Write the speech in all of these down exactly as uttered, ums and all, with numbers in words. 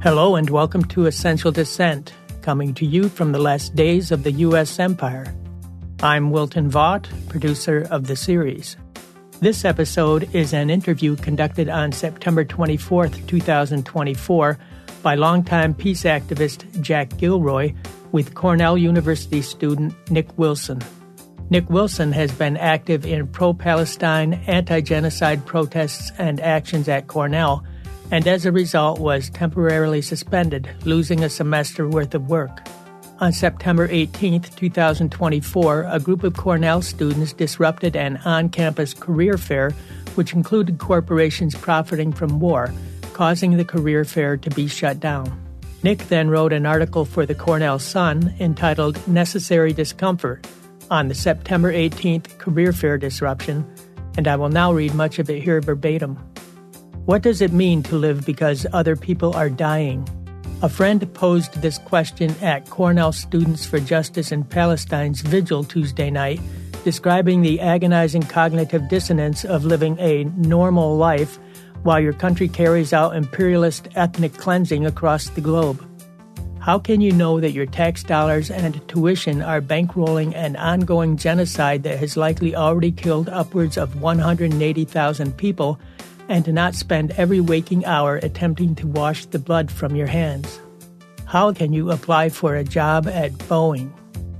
Hello and welcome to Essential Dissent, coming to you from the last days of the U S Empire. I'm Wilton Vaught, producer of the series. This episode is an interview conducted on September twenty-fourth, twenty twenty-four by longtime peace activist Jack Gilroy with Cornell University student Nick Wilson. Nick Wilson has been active in pro-Palestine, anti-genocide protests and actions at Cornell, and as a result was temporarily suspended, losing a semester worth of work. On September eighteenth, twenty twenty-four, a group of Cornell students disrupted an on-campus career fair, which included corporations profiting from war, causing the career fair to be shut down. Nick then wrote an article for the Cornell Sun entitled Necessary Discomfort on the September eighteenth career fair disruption, and I will now read much of it here verbatim. What does it mean to live because other people are dying? A friend posed this question at Cornell Students for Justice in Palestine's vigil Tuesday night, describing the agonizing cognitive dissonance of living a normal life while your country carries out imperialist ethnic cleansing across the globe. How can you know that your tax dollars and tuition are bankrolling an ongoing genocide that has likely already killed upwards of one hundred eighty thousand people and to not spend every waking hour attempting to wash the blood from your hands? How can you apply for a job at Boeing?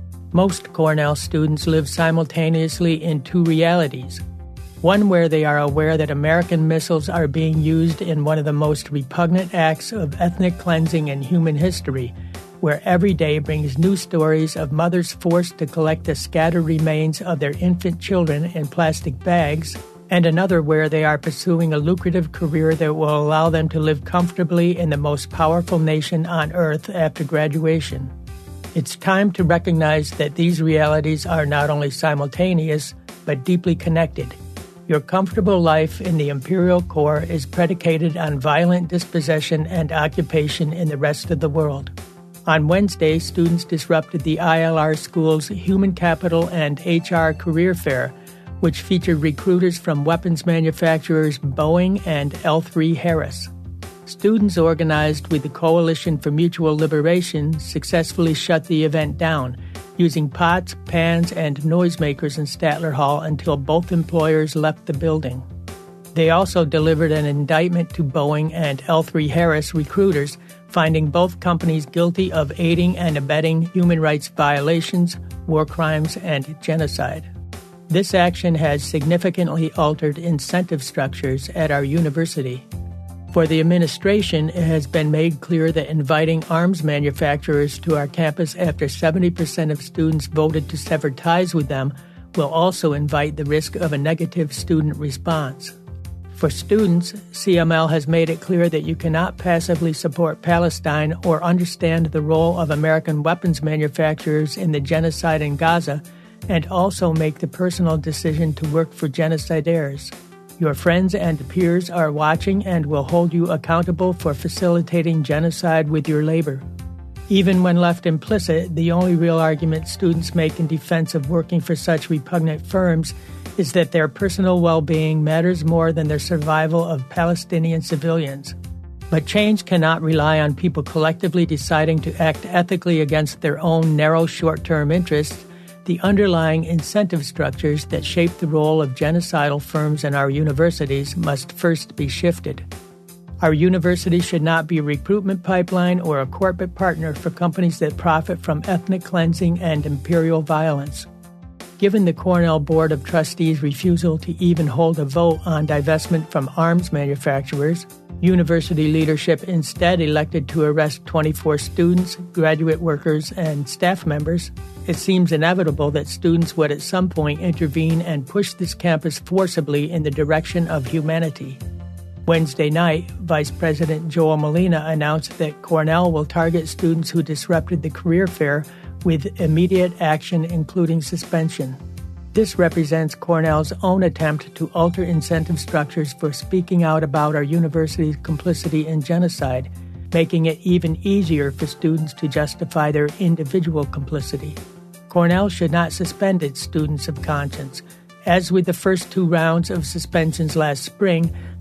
Most Cornell students live simultaneously in two realities. One where they are aware that American missiles are being used in one of the most repugnant acts of ethnic cleansing in human history, where every day brings new stories of mothers forced to collect the scattered remains of their infant children in plastic bags, and another where they are pursuing a lucrative career that will allow them to live comfortably in the most powerful nation on earth after graduation. It's time to recognize that these realities are not only simultaneous, but deeply connected. Your comfortable life in the imperial core is predicated on violent dispossession and occupation in the rest of the world. On Wednesday, students disrupted the I L R School's Human Capital and H R Career Fair, which featured recruiters from weapons manufacturers Boeing and L three Harris. Students organized with the Coalition for Mutual Liberation successfully shut the event down, using pots, pans, and noisemakers in Statler Hall until both employers left the building. They also delivered an indictment to Boeing and L three Harris recruiters, finding both companies guilty of aiding and abetting human rights violations, war crimes, and genocide. This action has significantly altered incentive structures at our university. For the administration, it has been made clear that inviting arms manufacturers to our campus after seventy percent of students voted to sever ties with them will also invite the risk of a negative student response. For students, C M L has made it clear that you cannot passively support Palestine or understand the role of American weapons manufacturers in the genocide in Gaza and also make the personal decision to work for genocidaires. Your friends and peers are watching and will hold you accountable for facilitating genocide with your labor. Even when left implicit, the only real argument students make in defense of working for such repugnant firms is that their personal well-being matters more than their survival of Palestinian civilians. But change cannot rely on people collectively deciding to act ethically against their own narrow short-term interests. The underlying incentive structures that shape the role of genocidal firms in our universities must first be shifted. Our university should not be a recruitment pipeline or a corporate partner for companies that profit from ethnic cleansing and imperial violence. Given the Cornell Board of Trustees' refusal to even hold a vote on divestment from arms manufacturers, university leadership instead elected to arrest twenty-four students, graduate workers, and staff members. It seems inevitable that students would at some point intervene and push this campus forcibly in the direction of humanity. Wednesday night, Vice President Joel Molina announced that Cornell will target students who disrupted the career fair with immediate action, including suspension. This represents Cornell's own attempt to alter incentive structures for speaking out about our university's complicity in genocide, making it even easier for students to justify their individual complicity. Cornell should not suspend its students of conscience. As with the first two rounds of suspensions last spring,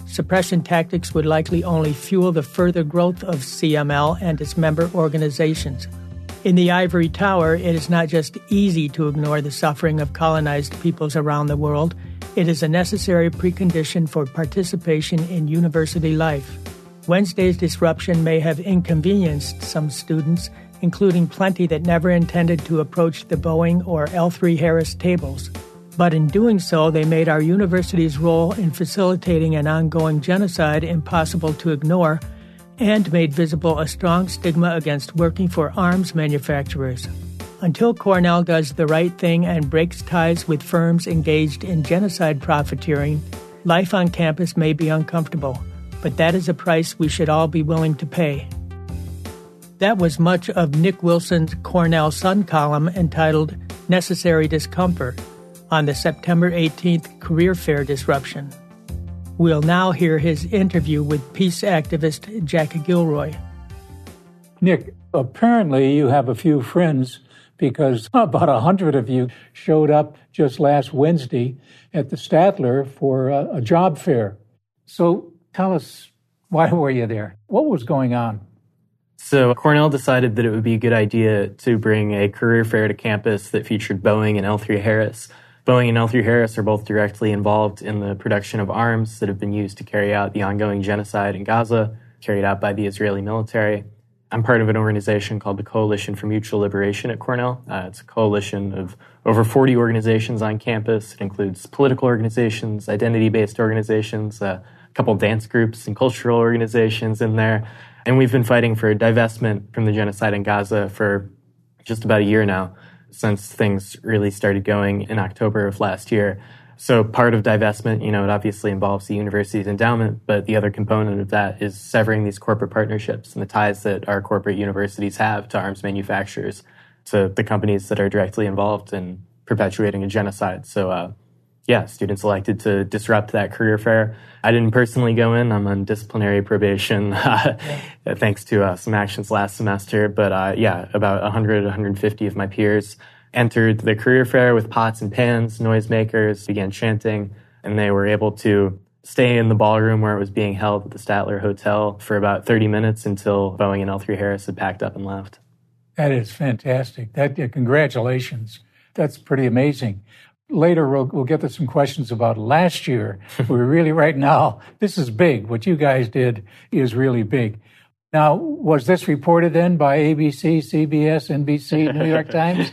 suppression tactics would likely only fuel the further growth of C M L and its member organizations. In the ivory tower, it is not just easy to ignore the suffering of colonized peoples around the world. It is a necessary precondition for participation in university life. Wednesday's disruption may have inconvenienced some students, including plenty that never intended to approach the Boeing or L three Harris tables. But in doing so, they made our university's role in facilitating an ongoing genocide impossible to ignore, and made visible a strong stigma against working for arms manufacturers. Until Cornell does the right thing and breaks ties with firms engaged in genocide profiteering, life on campus may be uncomfortable, but that is a price we should all be willing to pay. That was much of Nick Wilson's Cornell Sun column entitled Necessary Discomfort on the September eighteenth career fair disruption. We'll now hear his interview with peace activist Jackie Gilroy. Nick, apparently you have a few friends because about a hundred of you showed up just last Wednesday at the Statler for a, a job fair. So tell us, why were you there? What was going on? So Cornell decided that it would be a good idea to bring a career fair to campus that featured Boeing and L three Harris. Boeing and L three Harris are both directly involved in the production of arms that have been used to carry out the ongoing genocide in Gaza, carried out by the Israeli military. I'm part of an organization called the Coalition for Mutual Liberation at Cornell. Uh, it's a coalition of over forty organizations on campus. It includes political organizations, identity-based organizations, uh, a couple dance groups and cultural organizations in there. And we've been fighting for divestment from the genocide in Gaza for just about a year now, since things really started going in October of last year. So part of divestment, you know, it obviously involves the university's endowment, but the other component of that is severing these corporate partnerships and the ties that our corporate universities have to arms manufacturers, to the companies that are directly involved in perpetuating a genocide. So, uh, yeah, students elected to disrupt that career fair. I didn't personally go in. I'm on disciplinary probation, uh, thanks to uh, some actions last semester. But uh, yeah, about one hundred, one hundred fifty of my peers entered the career fair with pots and pans, noisemakers, began chanting, and they were able to stay in the ballroom where it was being held at the Statler Hotel for about thirty minutes until Boeing and L three Harris had packed up and left. That is fantastic. That uh, congratulations. That's pretty amazing. Later, we'll, we'll get to some questions about last year. We're really, right now, this is big. What you guys did is really big. Now, was this reported then by A B C, C B S, N B C, New York Times?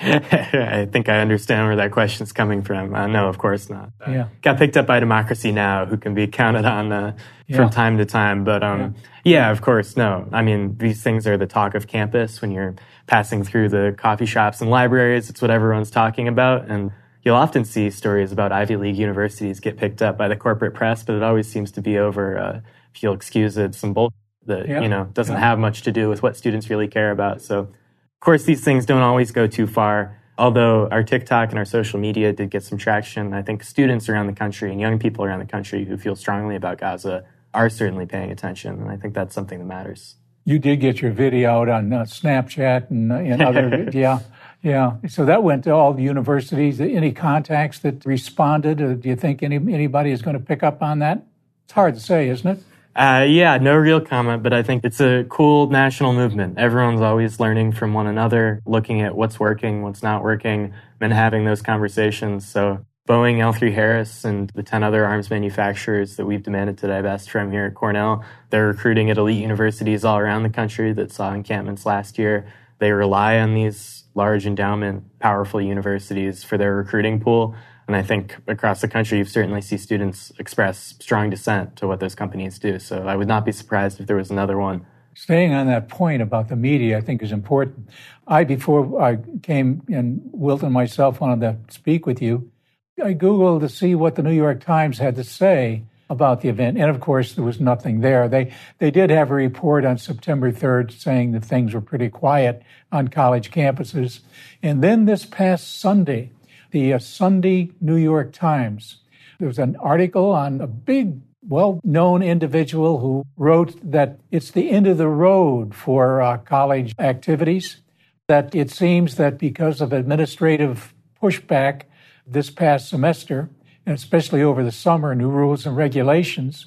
I think I understand where that question's coming from. Uh, no, of course not. Uh, yeah. Got picked up by Democracy Now!, who can be counted on uh, yeah. from time to time. But um, yeah. yeah, of course, no. I mean, these things are the talk of campus. When you're passing through the coffee shops and libraries, it's what everyone's talking about. And you'll often see stories about Ivy League universities get picked up by the corporate press, but it always seems to be over, uh, if you'll excuse it, some bullshit that, yeah. you know, doesn't yeah. have much to do with what students really care about. So, of course, these things don't always go too far. Although our TikTok and our social media did get some traction, I think students around the country and young people around the country who feel strongly about Gaza are certainly paying attention, and I think that's something that matters. You did get your video out on uh, Snapchat and, uh, and other, yeah. Yeah, so that went to all the universities. Any contacts that responded? Or do you think any anybody is going to pick up on that? It's hard to say, isn't it? Uh, yeah, no real comment, but I think it's a cool national movement. Everyone's always learning from one another, looking at what's working, what's not working, and having those conversations. So Boeing, L three Harris, and the ten other arms manufacturers that we've demanded to divest from here at Cornell, they're recruiting at elite universities all around the country that saw encampments last year. They rely on these large endowment, powerful universities for their recruiting pool. And I think across the country, you certainly see students express strong dissent to what those companies do. So I would not be surprised if there was another one. Staying on that point about the media, I think is important. I, before I came, and Wilt and myself wanted to speak with you, I Googled to see what the New York Times had to say about the event. And of course, there was nothing there. They they did have a report on September third saying that things were pretty quiet on college campuses. And then this past Sunday, the uh, Sunday New York Times, there was an article on a big, well-known individual who wrote that it's the end of the road for uh, college activities, that it seems that because of administrative pushback this past semester, and especially over the summer, new rules and regulations,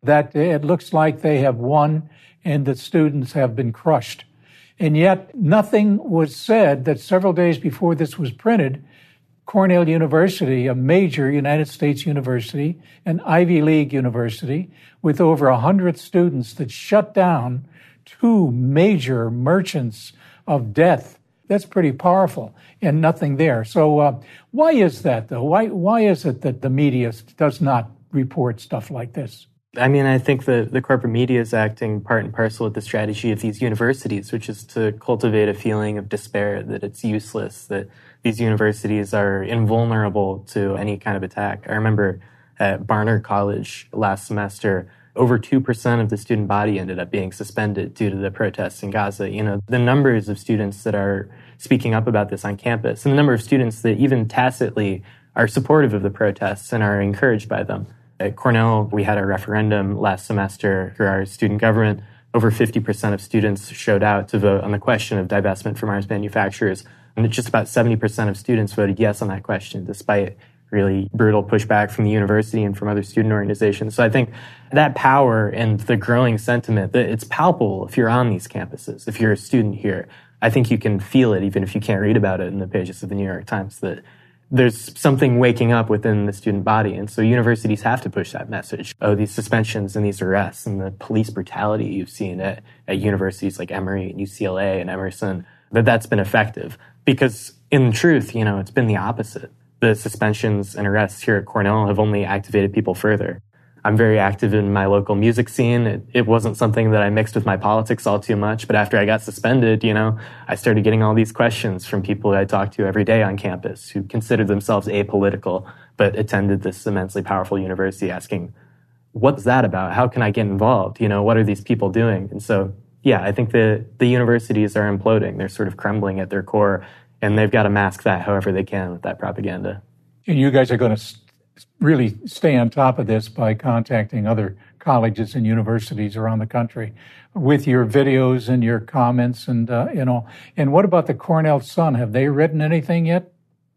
that it looks like they have won and the students have been crushed. And yet nothing was said that several days before this was printed, Cornell University, a major United States university, an Ivy League university with over one hundred students that shut down two major merchants of death. That's pretty powerful, and nothing there. So uh, why is that, though? Why, why is it that the media does not report stuff like this? I mean, I think the, the corporate media is acting part and parcel with the strategy of these universities, which is to cultivate a feeling of despair, that it's useless, that these universities are invulnerable to any kind of attack. I remember at Barnard College last semester, over two percent of the student body ended up being suspended due to the protests in Gaza. You know, the numbers of students that are speaking up about this on campus, and the number of students that even tacitly are supportive of the protests and are encouraged by them. At Cornell, we had a referendum last semester for our student government. Over fifty percent of students showed out to vote on the question of divestment from arms manufacturers. And just about seventy percent of students voted yes on that question, despite really brutal pushback from the university and from other student organizations. So I think that power and the growing sentiment, that it's palpable if you're on these campuses, if you're a student here. I think you can feel it, even if you can't read about it in the pages of the New York Times, that there's something waking up within the student body. And so universities have to push that message. Oh, these suspensions and these arrests and the police brutality you've seen at, at universities like Emory and U C L A and Emerson, that that's been effective. Because in truth, you know, it's been the opposite. The suspensions and arrests here at Cornell have only activated people further. I'm very active in my local music scene. It, it wasn't something that I mixed with my politics all too much, but after I got suspended, you know, I started getting all these questions from people I talked to every day on campus who considered themselves apolitical, but attended this immensely powerful university, asking, what's that about? How can I get involved? You know, what are these people doing? And so, yeah, I think the, the universities are imploding. They're sort of crumbling at their core, and they've got to mask that however they can with that propaganda. And you guys are going to really stay on top of this by contacting other colleges and universities around the country with your videos and your comments and, uh, you know. And what about the Cornell Sun? Have they written anything yet?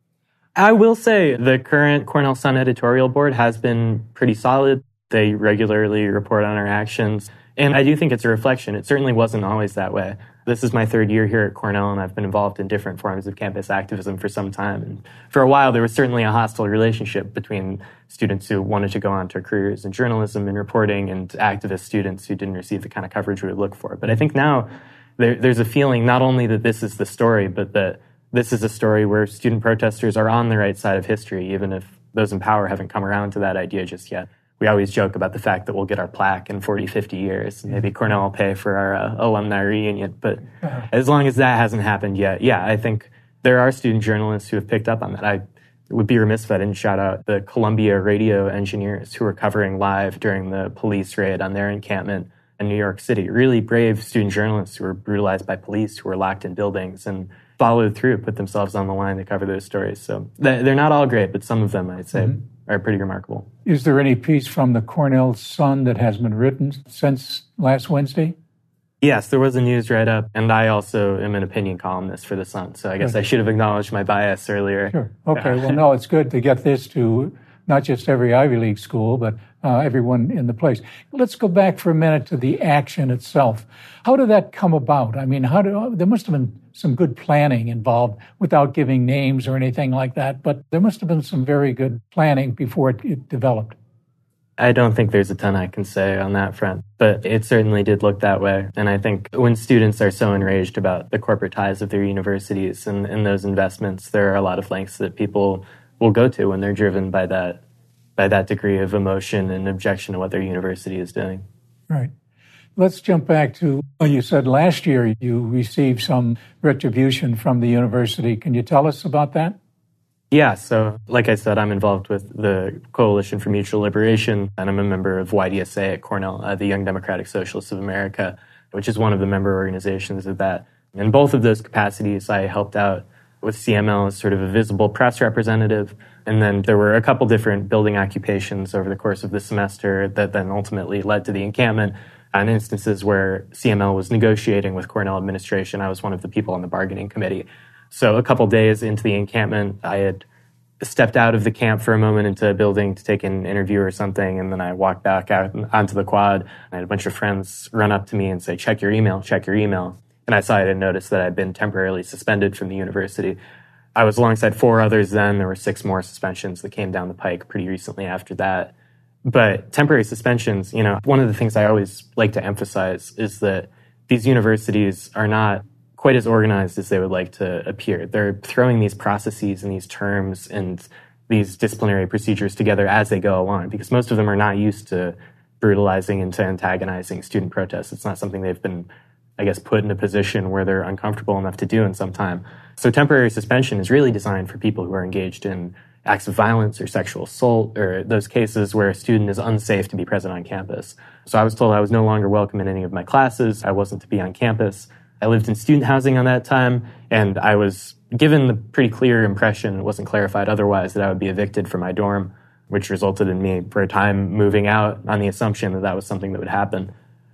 I will say the current Cornell Sun editorial board has been pretty solid. They regularly report on our actions. And I do think it's a reflection. It certainly wasn't always that way. This is my third year here at Cornell, and I've been involved in different forms of campus activism for some time. And for a while, there was certainly a hostile relationship between students who wanted to go on to careers in journalism and reporting and activist students who didn't receive the kind of coverage we would look for. But I think now there, there's a feeling not only that this is the story, but that this is a story where student protesters are on the right side of history, even if those in power haven't come around to that idea just yet. We always joke about the fact that we'll get our plaque in forty, fifty years. Maybe Cornell will pay for our uh, alumni reunion. But as long as that hasn't happened yet, yeah, I think there are student journalists who have picked up on that. I would be remiss if I didn't shout out the Columbia radio engineers who were covering live during the police raid on their encampment in New York City. Really brave student journalists who were brutalized by police, who were locked in buildings and followed through, put themselves on the line to cover those stories. So they're not all great, but some of them, I'd say, mm-hmm. are pretty remarkable. Is there any piece from the Cornell Sun that has been written since last Wednesday? Yes, there was a news write-up, and I also am an opinion columnist for the Sun, so I guess okay. I should have acknowledged my bias earlier. Sure. Okay, well, no, it's good to get this to not just every Ivy League school, but uh, everyone in the place. Let's go back for a minute to the action itself. How did that come about? I mean, how did, there must have been some good planning involved without giving names or anything like that, but there must have been some very good planning before it, it developed. I don't think there's a ton I can say on that front, but it certainly did look that way. And I think when students are so enraged about the corporate ties of their universities and, and those investments, there are a lot of lengths that people will go to when they're driven by that by that degree of emotion and objection to what their university is doing. Right. Let's jump back to, well, you said last year you received some retribution from the university. Can you tell us about that? Yeah, so like I said, I'm involved with the Coalition for Mutual Liberation, and I'm a member of Y D S A at Cornell, uh, the Young Democratic Socialists of America, which is one of the member organizations of that. In both of those capacities, I helped out with C M L as sort of a visible press representative. And then there were a couple different building occupations over the course of the semester that then ultimately led to the encampment. And instances where C M L was negotiating with Cornell administration, I was one of the people on the bargaining committee. So a couple days into the encampment, I had stepped out of the camp for a moment into a building to take an interview or something, and then I walked back out onto the quad, and I had a bunch of friends run up to me and say, check your email, check your email. And I saw it and noticed that I'd been temporarily suspended from the university. I was alongside four others then. There were six more suspensions that came down the pike pretty recently after that. But temporary suspensions, you know, one of the things I always like to emphasize is that these universities are not quite as organized as they would like to appear. They're throwing these processes and these terms and these disciplinary procedures together as they go along, because most of them are not used to brutalizing and to antagonizing student protests. It's not something they've been, I guess, put in a position where they're uncomfortable enough to do in some time. So temporary suspension is really designed for people who are engaged in acts of violence or sexual assault, or those cases where a student is unsafe to be present on campus. So I was told I was no longer welcome in any of my classes. I wasn't to be on campus. I lived in student housing on that time, and I was given the pretty clear impression, it wasn't clarified otherwise, that I would be evicted from my dorm, which resulted in me for a time moving out on the assumption that that was something that would happen.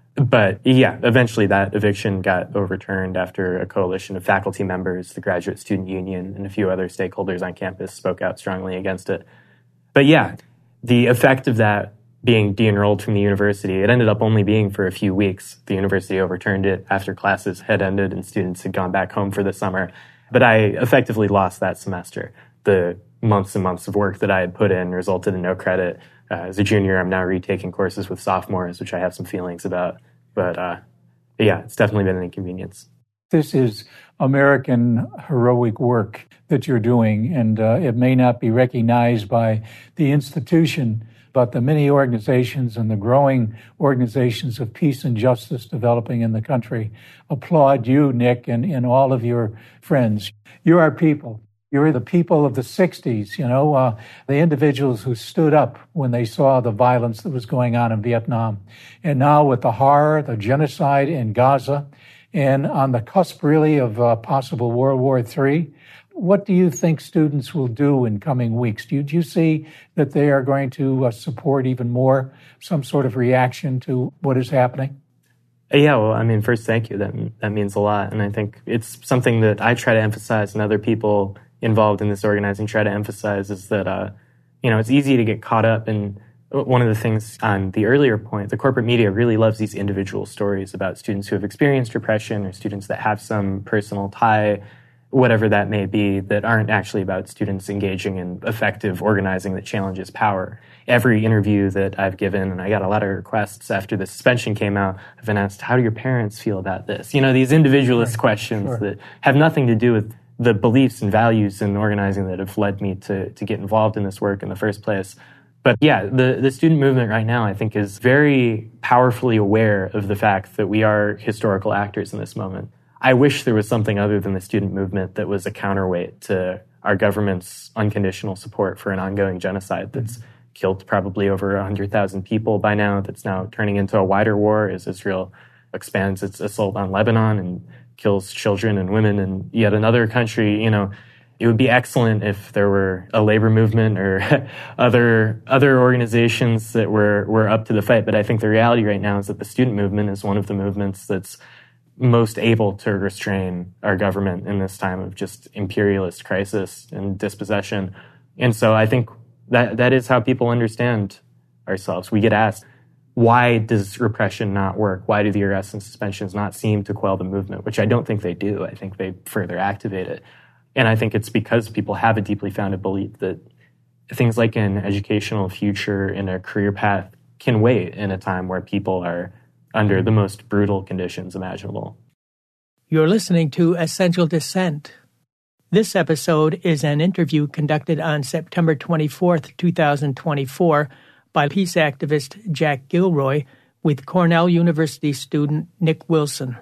But yeah, eventually that eviction got overturned after a coalition of faculty members, the Graduate Student Union, and a few other stakeholders on campus spoke out strongly against it. But yeah, the effect of that being de-enrolled from the university, it ended up only being for a few weeks. The university overturned it after classes had ended and students had gone back home for the summer. But I effectively lost that semester. The months and months of work that I had put in resulted in no credit. Uh, as a junior, I'm now retaking courses with sophomores, which I have some feelings about. But uh, yeah, it's definitely been an inconvenience. This is American heroic work that you're doing, and uh, it may not be recognized by the institution, but the many organizations and the growing organizations of peace and justice developing in the country applaud you, Nick, and, and all of your friends. You're our people. You're the people of the sixties, you know, uh, the individuals who stood up when they saw the violence that was going on in Vietnam. And now with the horror, the genocide in Gaza, and on the cusp really of uh, possible World War Three, what do you think students will do in coming weeks? Do you, do you see that they are going to uh, support even more some sort of reaction to what is happening? Yeah, well, I mean, first, thank you. That that means a lot. And I think it's something that I try to emphasize, and other people involved in this organizing try to emphasize, is that, uh, you know, it's easy to get caught up in one of the things on the earlier point. The corporate media really loves these individual stories about students who have experienced repression or students that have some personal tie, whatever that may be, that aren't actually about students engaging in effective organizing that challenges power. Every interview that I've given, and I got a lot of requests after the suspension came out, I've been asked, how do your parents feel about this? You know, these individualist sure, questions sure. that have nothing to do with the beliefs and values in organizing that have led me to, to get involved in this work in the first place. But yeah, the, the student movement right now, I think, is very powerfully aware of the fact that we are historical actors in this moment. I wish there was something other than the student movement that was a counterweight to our government's unconditional support for an ongoing genocide that's mm-hmm. killed probably over one hundred thousand people by now, that's now turning into a wider war as Israel expands its assault on Lebanon and kills children and women in yet another country. You know, it would be excellent if there were a labor movement or other other organizations that were, were up to the fight. But I think the reality right now is that the student movement is one of the movements that's most able to restrain our government in this time of just imperialist crisis and dispossession. And so I think that that is how people understand ourselves. We get asked, why does repression not work? Why do the arrests and suspensions not seem to quell the movement? Which I don't think they do. I think they further activate it. And I think it's because people have a deeply founded belief that things like an educational future and a career path can wait in a time where people are under the most brutal conditions imaginable. You're listening to Essential Dissent. This episode is an interview conducted on September twenty-fourth, twenty twenty-four by peace activist Jack Gilroy with Cornell University student Nick Wilson.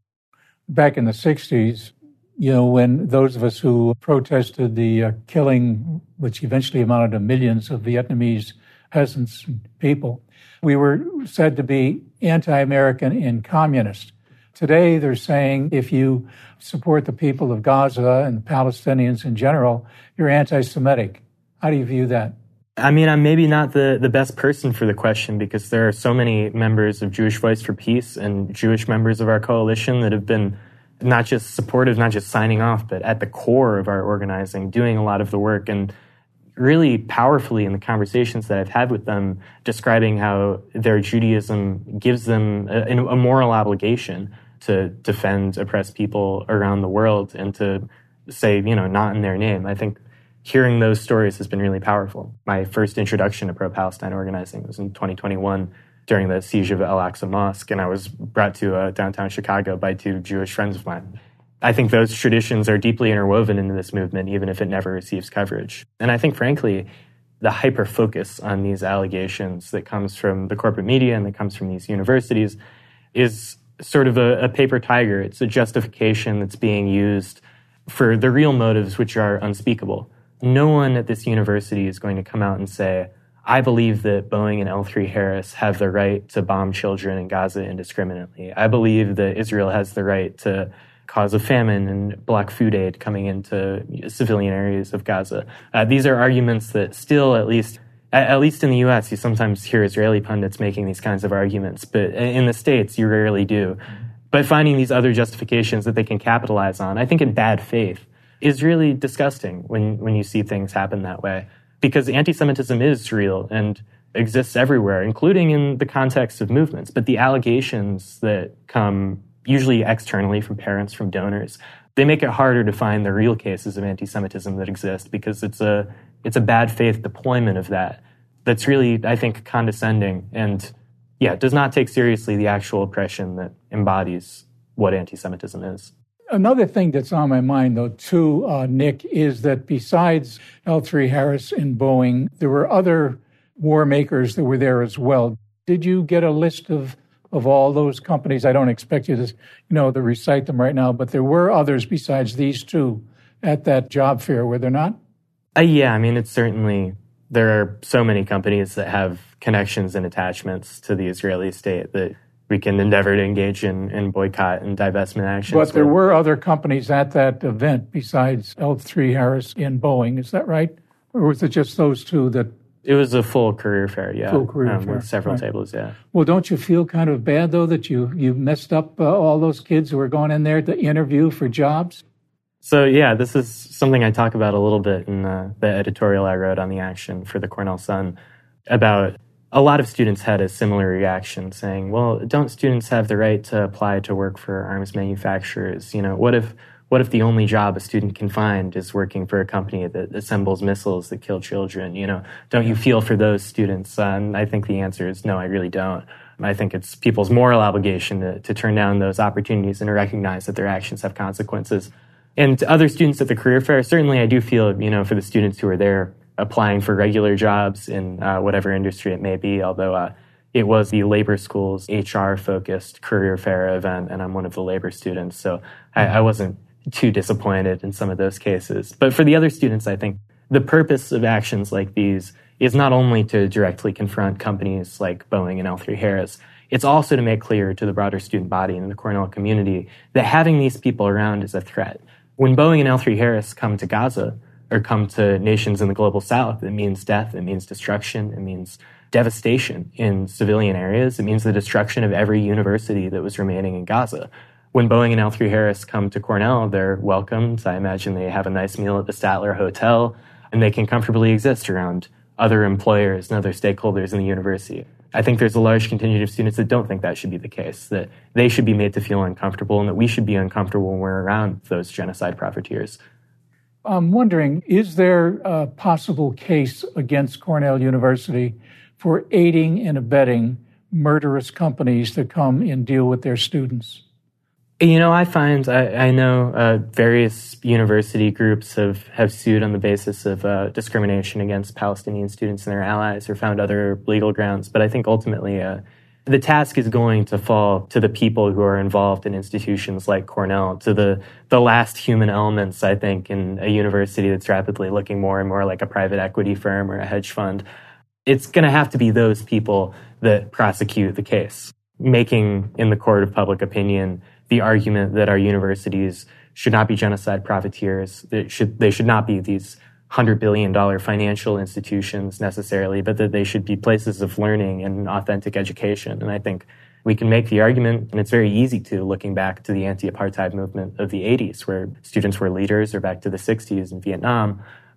Back in the sixties, you know, when those of us who protested the uh, killing, which eventually amounted to millions of Vietnamese peasants and people, we were said to be anti-American and communist. Today, they're saying if you support the people of Gaza and the Palestinians in general, you're anti-Semitic. How do you view that? I mean, I'm maybe not the, the best person for the question, because there are so many members of Jewish Voice for Peace and Jewish members of our coalition that have been not just supportive, not just signing off, but at the core of our organizing, doing a lot of the work. And really powerfully in the conversations that I've had with them, describing how their Judaism gives them a, a moral obligation to defend oppressed people around the world and to say, you know, not in their name. I think hearing those stories has been really powerful. My first introduction to pro-Palestine organizing was in twenty twenty-one during the siege of Al-Aqsa Mosque, and I was brought to uh, downtown Chicago by two Jewish friends of mine. I think those traditions are deeply interwoven into this movement, even if it never receives coverage. And I think, frankly, the hyper-focus on these allegations that comes from the corporate media and that comes from these universities is sort of a, a paper tiger. It's a justification that's being used for the real motives, which are unspeakable. No one at this university is going to come out and say, I believe that Boeing and L three Harris have the right to bomb children in Gaza indiscriminately. I believe that Israel has the right to cause a famine and block food aid coming into civilian areas of Gaza. Uh, these are arguments that still, at least at, at least in the U S, you sometimes hear Israeli pundits making these kinds of arguments, but in the States, you rarely do. But finding these other justifications that they can capitalize on, I think in bad faith, is really disgusting when, when you see things happen that way. Because anti-Semitism is real and exists everywhere, including in the context of movements. But the allegations that come usually externally from parents, from donors, they make it harder to find the real cases of anti-Semitism that exist because it's a it's a bad faith deployment of that that's really, I think, condescending and, yeah, does not take seriously the actual oppression that embodies what anti-Semitism is. Another thing that's on my mind, though, too, uh, Nick, is that besides L three Harris and Boeing, there were other war makers that were there as well. Did you get a list of, of all those companies? I don't expect you to, you know, to recite them right now, but there were others besides these two at that job fair, were there not? Uh, yeah, I mean, it's certainly, there are so many companies that have connections and attachments to the Israeli state that we can endeavor to engage in, in boycott and divestment actions. But there were other companies at that event besides L three Harris and Boeing, is that right? Or was it just those two that... It was a full career fair, yeah. Full career um, fair. With several right. tables, yeah. Well, don't you feel kind of bad, though, that you, you messed up uh, all those kids who were going in there to interview for jobs? So, yeah, this is something I talk about a little bit in uh, the editorial I wrote on the action for the Cornell Sun about... A lot of students had a similar reaction saying, well, don't students have the right to apply to work for arms manufacturers? You know, what if what if the only job a student can find is working for a company that assembles missiles that kill children? You know, don't you feel for those students? Uh, and I think the answer is no, I really don't. I think it's people's moral obligation to, to turn down those opportunities and to recognize that their actions have consequences. And to other students at the career fair, certainly I do feel, you know, for the students who are there, applying for regular jobs in uh, whatever industry it may be, although uh, it was the labor school's H R-focused career fair event, and I'm one of the labor students, so I, I wasn't too disappointed in some of those cases. But for the other students, I think the purpose of actions like these is not only to directly confront companies like Boeing and L three Harris, it's also to make clear to the broader student body and the Cornell community that having these people around is a threat. When Boeing and L three Harris come to Gaza, or come to nations in the global south, it means death, it means destruction, it means devastation in civilian areas, it means the destruction of every university that was remaining in Gaza. When Boeing and L three Harris come to Cornell, they're welcomed. I imagine they have a nice meal at the Statler Hotel, and they can comfortably exist around other employers and other stakeholders in the university. I think there's a large contingent of students that don't think that should be the case, that they should be made to feel uncomfortable and that we should be uncomfortable when we're around those genocide profiteers. I'm wondering, is there a possible case against Cornell University for aiding and abetting murderous companies that come and deal with their students? You know, I find, I, I know uh, various university groups have, have sued on the basis of uh, discrimination against Palestinian students and their allies or found other legal grounds, but I think ultimately uh, the task is going to fall to the people who are involved in institutions like Cornell, to the, the last human elements, I think, in a university that's rapidly looking more and more like a private equity firm or a hedge fund. It's going to have to be those people that prosecute the case, making in the court of public opinion the argument that our universities should not be genocide profiteers, that should, they should not be these one hundred billion dollars financial institutions necessarily, but that they should be places of learning and authentic education. And I think we can make the argument, and it's very easy to, looking back to the anti-apartheid movement of the eighties, where students were leaders, or back to the sixties in Vietnam,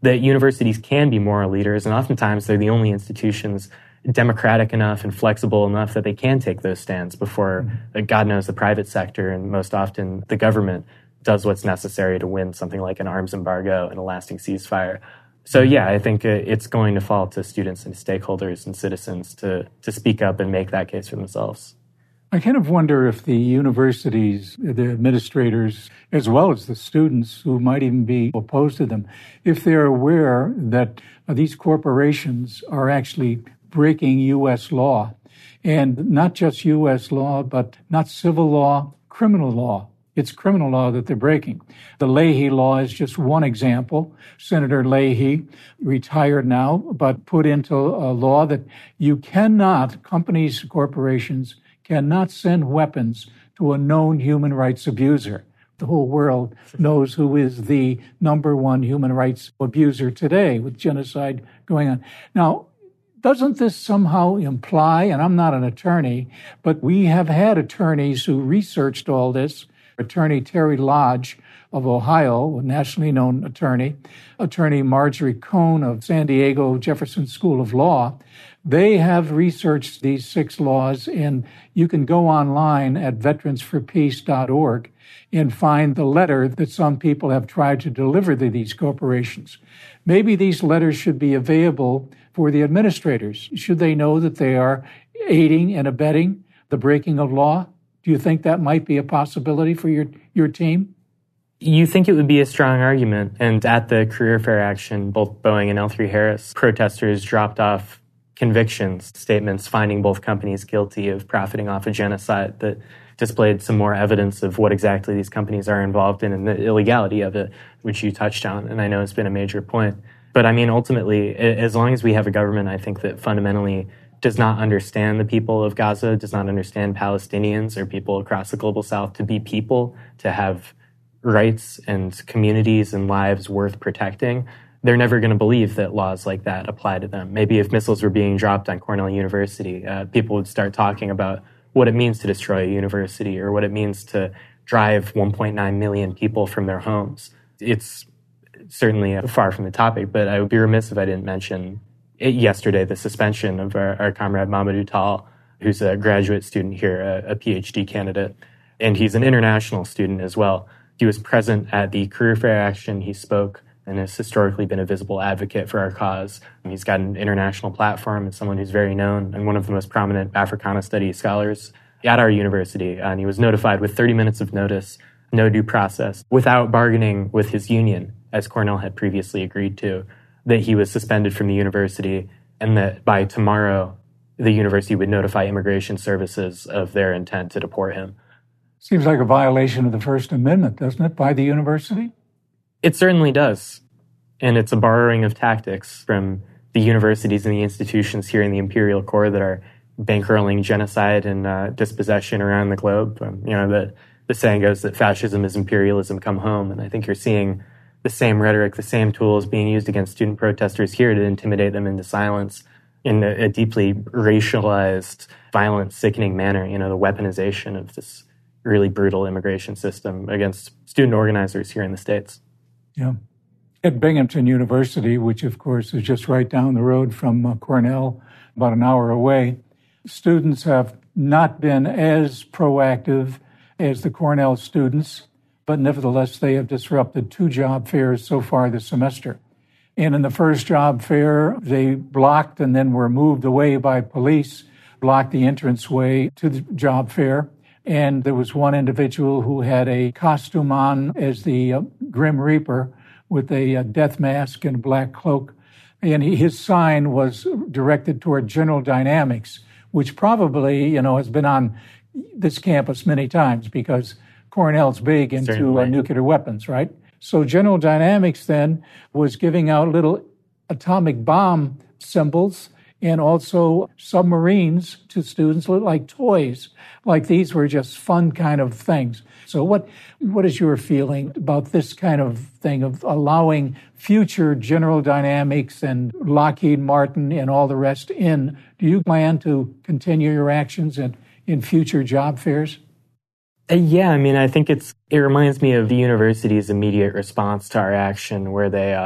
that universities can be moral leaders, and oftentimes they're the only institutions democratic enough and flexible enough that they can take those stands before, mm-hmm. God knows, the private sector and most often the government does what's necessary to win something like an arms embargo and a lasting ceasefire. So yeah, I think it's going to fall to students and stakeholders and citizens to, to speak up and make that case for themselves. I kind of wonder if the universities, the administrators, as well as the students who might even be opposed to them, if they're aware that these corporations are actually breaking U S law, and not just U S law, but not civil law, criminal law. It's criminal law that they're breaking. The Leahy law is just one example. Senator Leahy, retired now, but put into a law that you cannot, companies, corporations, cannot send weapons to a known human rights abuser. The whole world knows who is the number one human rights abuser today with genocide going on. Now, doesn't this somehow imply, and I'm not an attorney, but we have had attorneys who researched all this, Attorney Terry Lodge of Ohio, a nationally known attorney, Attorney Marjorie Cohn of San Diego Jefferson School of Law. They have researched these six laws, and you can go online at veterans for peace dot org and find the letter that some people have tried to deliver to these corporations. Maybe these letters should be available for the administrators. Should they know that they are aiding and abetting the breaking of law? Do you think that might be a possibility for your, your team? You think it would be a strong argument. And at the career fair action, both Boeing and L three Harris, protesters dropped off convictions, statements finding both companies guilty of profiting off a genocide that displayed some more evidence of what exactly these companies are involved in and the illegality of it, which you touched on, and I know has been a major point. But I mean, ultimately, as long as we have a government, I think that fundamentally does not understand the people of Gaza, does not understand Palestinians or people across the global south to be people, to have rights and communities and lives worth protecting, they're never going to believe that laws like that apply to them. Maybe if missiles were being dropped on Cornell University, uh, people would start talking about what it means to destroy a university or what it means to drive one point nine million people from their homes. It's certainly far from the topic, but I would be remiss if I didn't mention it yesterday, the suspension of our, our comrade Mamadou Tall, who's a graduate student here, a, a PhD candidate, and he's an international student as well. He was present at the career fair action. He spoke and has historically been a visible advocate for our cause. And he's got an international platform as someone who's very known and one of the most prominent Africana studies scholars at our university. And he was notified with thirty minutes of notice, no due process, without bargaining with his union, as Cornell had previously agreed to, that he was suspended from the university and that by tomorrow the university would notify immigration services of their intent to deport him. Seems like a violation of the First Amendment, doesn't it, by the university? It certainly does. And it's a borrowing of tactics from the universities and the institutions here in the imperial core that are bankrolling genocide and uh, dispossession around the globe. Um, you know, the, the saying goes that fascism is imperialism come home. And I think you're seeing the same rhetoric, the same tools being used against student protesters here to intimidate them into silence in a, a deeply racialized, violent, sickening manner. You know, the weaponization of this really brutal immigration system against student organizers here in the States. Yeah. At Binghamton University, which of course is just right down the road from uh, Cornell, about an hour away, students have not been as proactive as the Cornell students, but nevertheless they have disrupted two job fairs so far this semester. And in the first job fair, they blocked and then were moved away by police, blocked the entranceway to the job fair. And there was one individual who had a costume on as the uh, Grim Reaper with a uh, death mask and a black cloak. And he, his sign was directed toward General Dynamics, which probably, you know, has been on this campus many times because Cornell's big into uh, nuclear weapons, right? So General Dynamics then was giving out little atomic bomb symbols and also submarines to students, like toys. Like these were just fun kind of things. So what what is your feeling about this kind of thing of allowing future General Dynamics and Lockheed Martin and all the rest in? Do you plan to continue your actions in, in future job fairs? Uh, yeah, I mean, I think it's it reminds me of the university's immediate response to our action where they uh,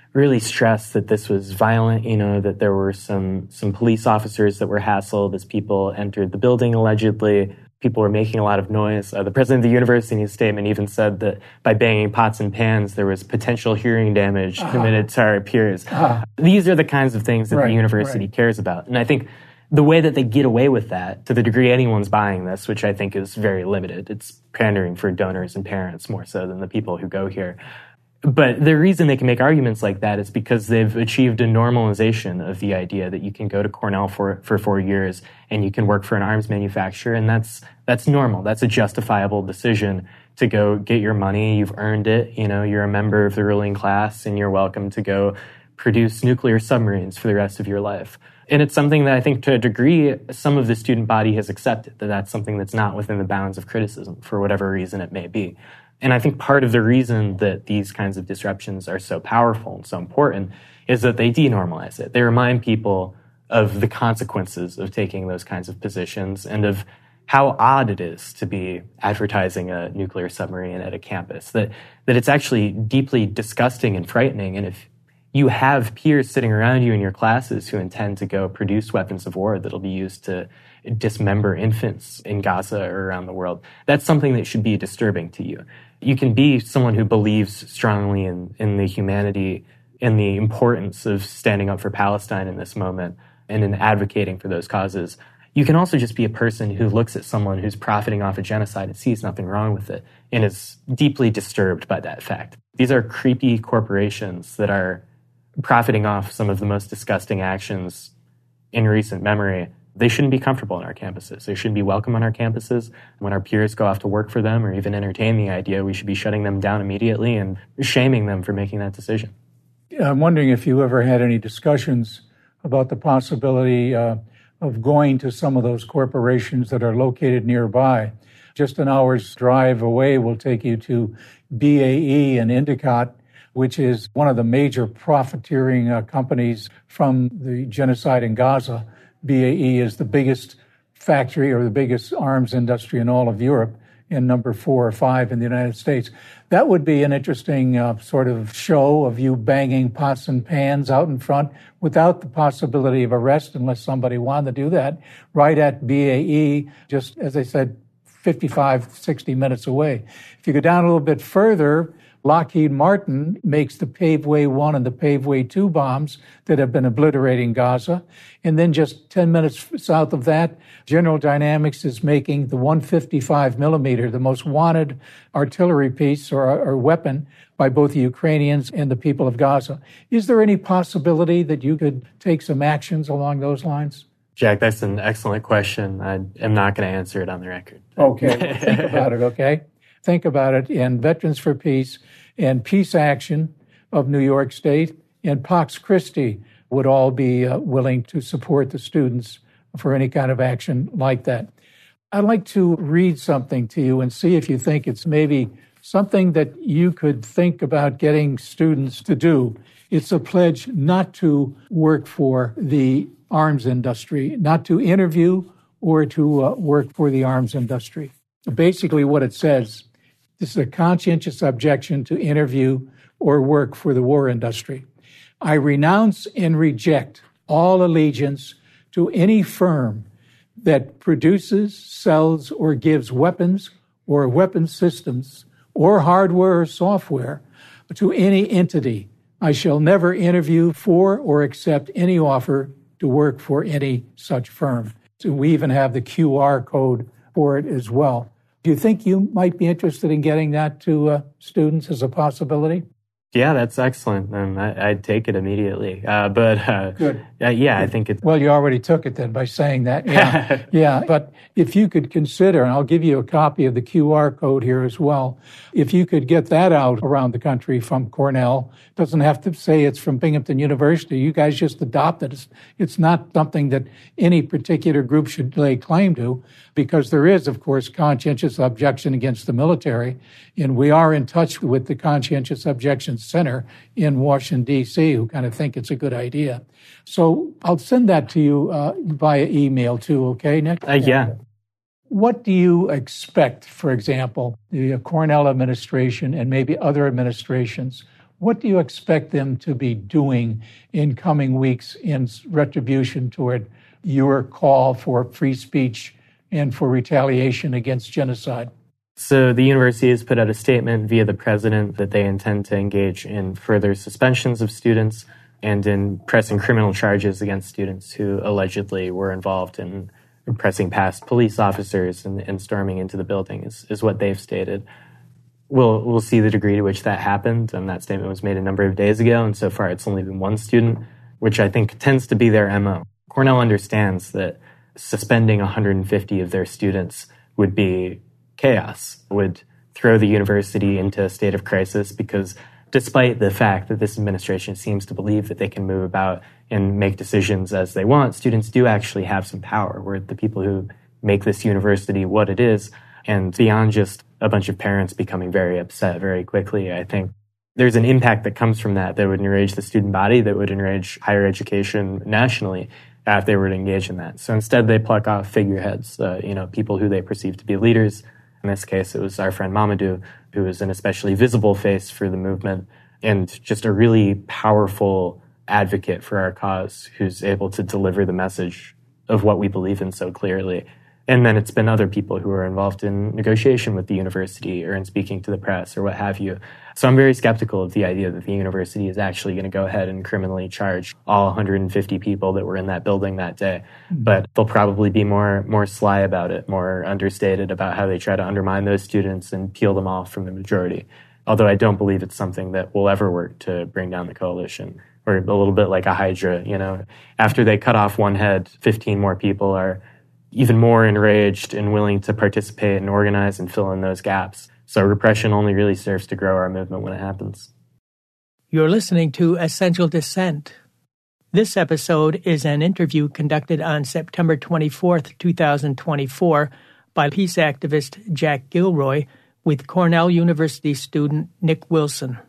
really stressed that this was violent, you know, that there were some some police officers that were hassled as people entered the building, allegedly. People were making a lot of noise. Uh, the president of the university in his statement even said that by banging pots and pans, there was potential hearing damage uh-huh. committed to our peers. Uh-huh. These are the kinds of things that right, the university right. cares about. And I think the way that they get away with that, to the degree anyone's buying this, which I think is very limited, it's pandering for donors and parents more so than the people who go here. But the reason they can make arguments like that is because they've achieved a normalization of the idea that you can go to Cornell for, for four years and you can work for an arms manufacturer, and that's that's normal. That's a justifiable decision to go get your money. You've earned it. You know, you're a member of the ruling class, and you're welcome to go produce nuclear submarines for the rest of your life. And it's something that I think, to a degree, some of the student body has accepted, that that's something that's not within the bounds of criticism for whatever reason it may be. And I think part of the reason that these kinds of disruptions are so powerful and so important is that they denormalize it. They remind people of the consequences of taking those kinds of positions and of how odd it is to be advertising a nuclear submarine at a campus, that, that it's actually deeply disgusting and frightening. And if you have peers sitting around you in your classes who intend to go produce weapons of war that'll be used to dismember infants in Gaza or around the world, that's something that should be disturbing to you. You can be someone who believes strongly in, in the humanity and the importance of standing up for Palestine in this moment and in advocating for those causes. You can also just be a person who looks at someone who's profiting off a genocide and sees nothing wrong with it and is deeply disturbed by that fact. These are creepy corporations that are profiting off some of the most disgusting actions in recent memory. They shouldn't be comfortable on our campuses. They shouldn't be welcome on our campuses. When our peers go off to work for them or even entertain the idea, we should be shutting them down immediately and shaming them for making that decision. I'm wondering if you ever had any discussions about the possibility uh, of going to some of those corporations that are located nearby. Just an hour's drive away will take you to B A E in Endicott, which is one of the major profiteering uh, companies from the genocide in Gaza. B A E is the biggest factory or the biggest arms industry in all of Europe, and number four or five in the United States. That would be an interesting uh, sort of show of you banging pots and pans out in front without the possibility of arrest unless somebody wanted to do that, right at B A E, just, as I said, fifty-five, sixty minutes away. If you go down a little bit further, Lockheed Martin makes the Paveway one and the Paveway two bombs that have been obliterating Gaza. And then just ten minutes south of that, General Dynamics is making the one fifty-five millimeter, the most wanted artillery piece or, or weapon by both the Ukrainians and the people of Gaza. Is there any possibility that you could take some actions along those lines? Jack, that's an excellent question. I am not going to answer it on the record. Okay, think about it, okay? Think about it, and Veterans for Peace and Peace Action of New York State and Pax Christi would all be uh, willing to support the students for any kind of action like that. I'd like to read something to you and see if you think it's maybe something that you could think about getting students to do. It's a pledge not to work for the arms industry, not to interview or to uh, work for the arms industry. Basically what it says, this is a conscientious objection to interview or work for the war industry. I renounce and reject all allegiance to any firm that produces, sells, or gives weapons or weapon systems or hardware or software to any entity. I shall never interview for or accept any offer to work for any such firm. So we even have the Q R code for it as well. Do you think you might be interested in getting that to uh, students as a possibility? Yeah, that's excellent, and I, I'd take it immediately. Uh, but uh, Good. Uh, yeah, I think it's... Well, you already took it then by saying that. Yeah, yeah. But if you could consider, and I'll give you a copy of the Q R code here as well, if you could get that out around the country from Cornell, doesn't have to say it's from Binghamton University. You guys just adopt it. It's, it's not something that any particular group should lay claim to, because there is, of course, conscientious objection against the military, and we are in touch with the Conscientious Objection Center in Washington, D C, who kind of think it's a good idea. So I'll send that to you uh, via email too, okay, Nick? Uh, yeah. What do you expect, for example, the Cornell administration and maybe other administrations, What do you expect them to be doing in coming weeks in retribution toward your call for free speech and for retaliation against genocide? So the university has put out a statement via the president that they intend to engage in further suspensions of students and in pressing criminal charges against students who allegedly were involved in pressing past police officers and, and storming into the building is, is what they've stated. We'll, we'll see the degree to which that happened, and that statement was made a number of days ago, and so far it's only been one student, which I think tends to be their M O. Cornell understands that suspending one hundred fifty of their students would be chaos, would throw the university into a state of crisis, because despite the fact that this administration seems to believe that they can move about and make decisions as they want, students do actually have some power. We're the people who make this university what it is. And beyond just a bunch of parents becoming very upset very quickly, I think there's an impact that comes from that that would enrage the student body, that would enrage higher education nationally if they were to engage in that. So instead, they pluck off figureheads, uh, you know, people who they perceive to be leaders. In this case, it was our friend Mamadou, who is an especially visible face for the movement and just a really powerful advocate for our cause who's able to deliver the message of what we believe in so clearly. And then it's been other people who are involved in negotiation with the university or in speaking to the press or what have you. So I'm very skeptical of the idea that the university is actually going to go ahead and criminally charge all one hundred fifty people that were in that building that day. Mm-hmm. But they'll probably be more more sly about it, more understated about how they try to undermine those students and peel them off from the majority. Although I don't believe it's something that will ever work to bring down the coalition. Or a little bit like a hydra, you know. After they cut off one head, fifteen more people are even more enraged and willing to participate and organize and fill in those gaps. So repression only really serves to grow our movement when it happens. You're listening to Essential Dissent. This episode is an interview conducted on September twenty-fourth, twenty twenty-four by peace activist Jack Gilroy with Cornell University student Nick Wilson.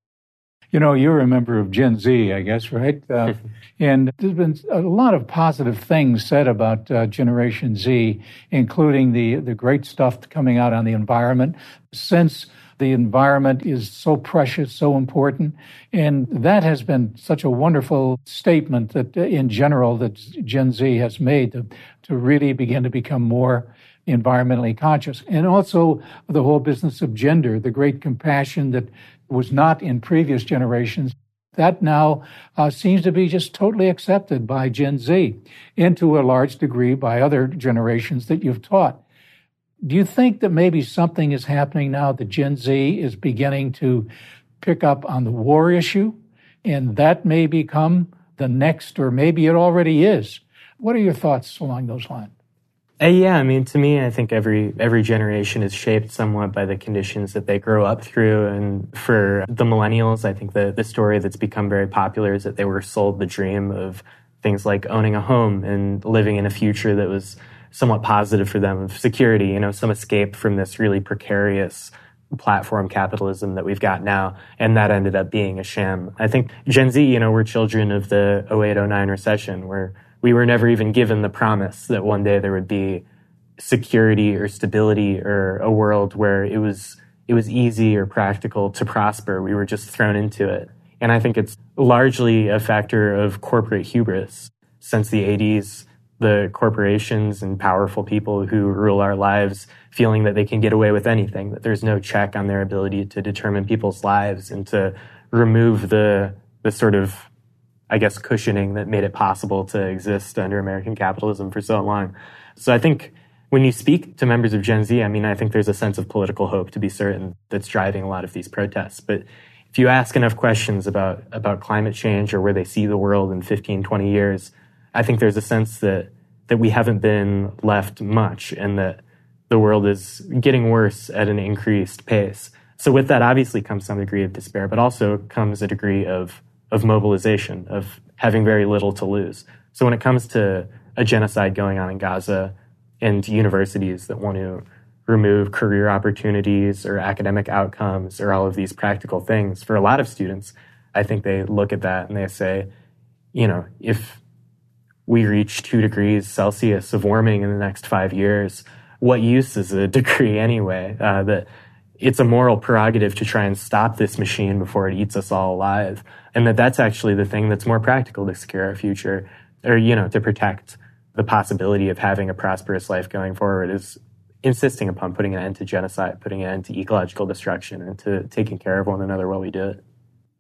You know, you're a member of Gen Z, I guess, right? Uh, and there's been a lot of positive things said about uh, Generation Z, including the, the great stuff coming out on the environment, since the environment is so precious, so important. And that has been such a wonderful statement that, uh, in general, that Gen Z has made to, to really begin to become more environmentally conscious. And also the whole business of gender, the great compassion that was not in previous generations. That now uh, seems to be just totally accepted by Gen Z, and to a large degree by other generations that you've taught. Do you think that maybe something is happening now that Gen Z is beginning to pick up on the war issue, and that may become the next, or maybe it already is? What are your thoughts along those lines? Uh, yeah, I mean, to me, I think every every generation is shaped somewhat by the conditions that they grow up through. And for the millennials, I think the, the story that's become very popular is that they were sold the dream of things like owning a home and living in a future that was somewhat positive for them, of security, you know, some escape from this really precarious platform capitalism that we've got now. And that ended up being a sham. I think Gen Z, you know, we're children of the oh eight oh nine recession, where we were never even given the promise that one day there would be security or stability or a world where it was it was easy or practical to prosper. We were just thrown into it. And I think it's largely a factor of corporate hubris. Since the eighties, the corporations and powerful people who rule our lives feeling that they can get away with anything, that there's no check on their ability to determine people's lives and to remove the the sort of, I guess, cushioning that made it possible to exist under American capitalism for so long. So I think when you speak to members of Gen Z, I mean, I think there's a sense of political hope, to be certain, that's driving a lot of these protests. But if you ask enough questions about, about climate change or where they see the world in fifteen, twenty years, I think there's a sense that, that we haven't been left much and that the world is getting worse at an increased pace. So with that obviously comes some degree of despair, but also comes a degree of of mobilization, of having very little to lose. So when it comes to a genocide going on in Gaza and universities that want to remove career opportunities or academic outcomes or all of these practical things, for a lot of students, I think they look at that and they say, you know, if we reach two degrees Celsius of warming in the next five years, what use is a degree anyway? Uh, that it's a moral prerogative to try and stop this machine before it eats us all alive. And that that's actually the thing that's more practical to secure our future, or, you know, to protect the possibility of having a prosperous life going forward, is insisting upon putting an end to genocide, putting an end to ecological destruction, and to taking care of one another while we do it.